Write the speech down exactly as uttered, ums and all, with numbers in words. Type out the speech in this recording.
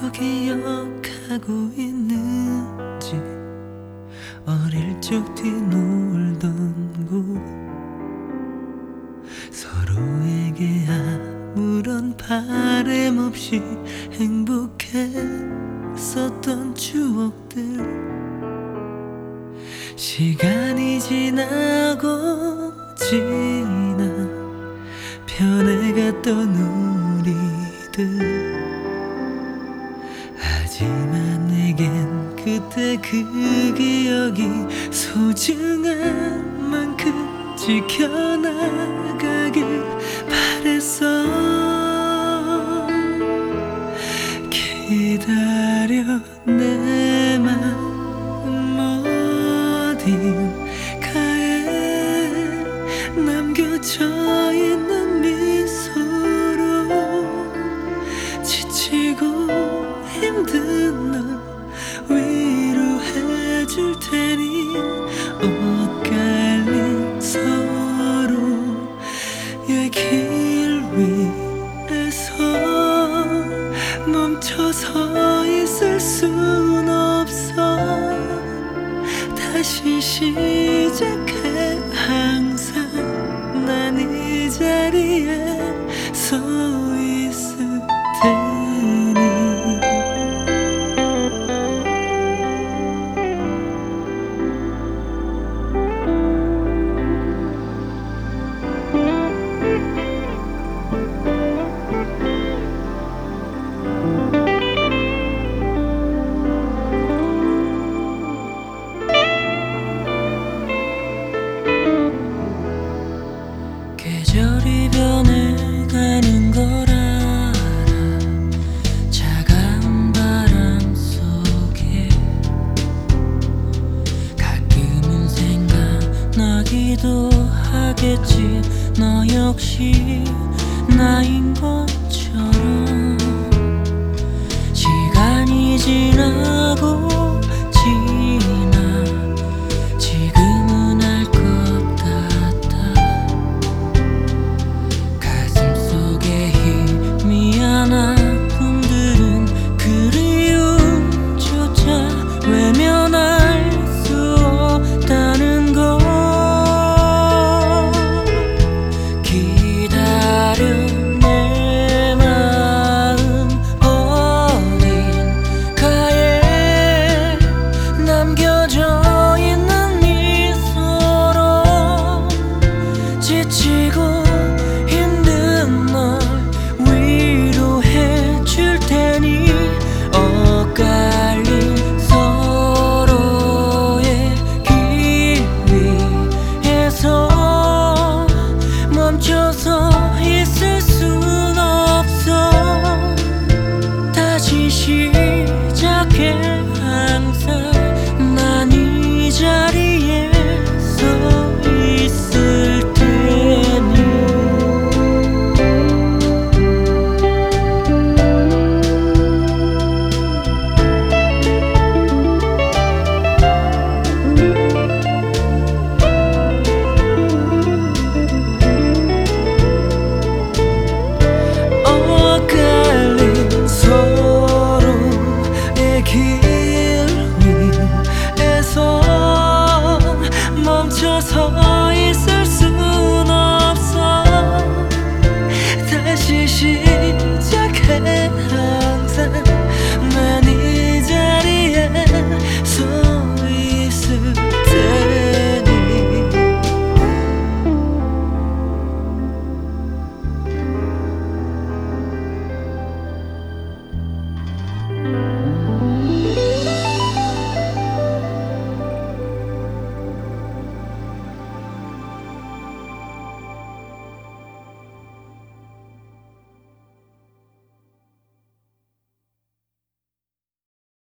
기억하고 있는지, 어릴 적 뛰놀던 곳, 서로에게 아무런 바램 없이 행복했었던 추억들. 시간이 지나고 지나 변해갔던 우리들, 하지만 내겐 그때 그 기억이 소중한 만큼 지켜나가길 바랬어. 기다려 내 마음 어딘가에 남겨져 있는 미소로 지치고 힘든 널 위로해줄 테니, 엇갈린 서로의 길 위에서 멈춰서 있을 순 없어. 다시 시작해. 항상 난 이 자리에 서 있을 테니. 계절이 변해가는 걸 알아. 차가운 바람 속에 가끔은 생각나기도 하겠지. 너 역시 나인 것처럼. 시간이 지나고